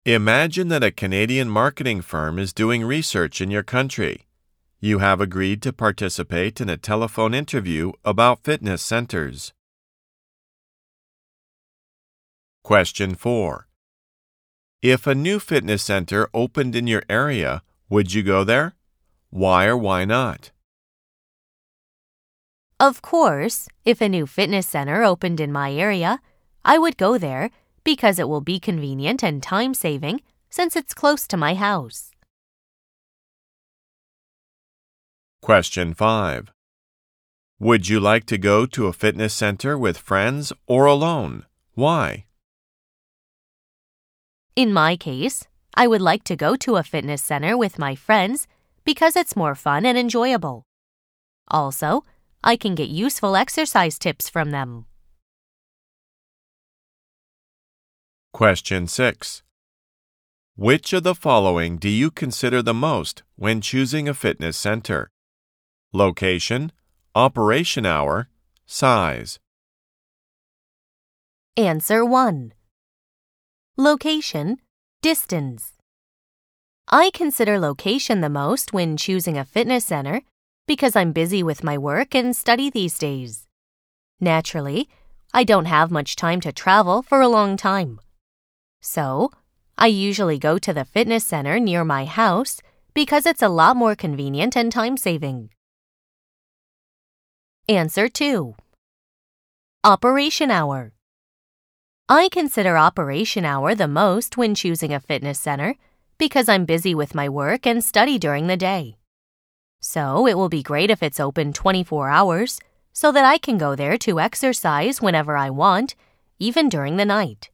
Imagine that a Canadian marketing firm is doing research in your country. You have agreed to participate in a telephone interview about fitness centers. Question 4. If a new fitness center opened in your area, would you go there? Why or why not? Of course, if a new fitness center opened in my area, I would go there because it will be convenient and time-saving since it's close to my house. Question 5. Would you like to go to a fitness center with friends or alone? Why? In my case, I would like to go to a fitness center with my friends because it's more fun and enjoyable. Also, I can get useful exercise tips from them. Question 6. Which of the following do you consider the most when choosing a fitness center? Location, operation hour, size. Answer 1. Location, distance. I consider location the most when choosing a fitness center because I'm busy with my work and study these days. Naturally, I don't have much time to travel for a long time. So, I usually go to the fitness center near my house because it's a lot more convenient and time-saving. Answer 2. Operation hour. I consider operation hour the most when choosing a fitness center because I'm busy with my work and study during the day. So, it will be great if it's open 24 hours so that I can go there to exercise whenever I want, even during the night.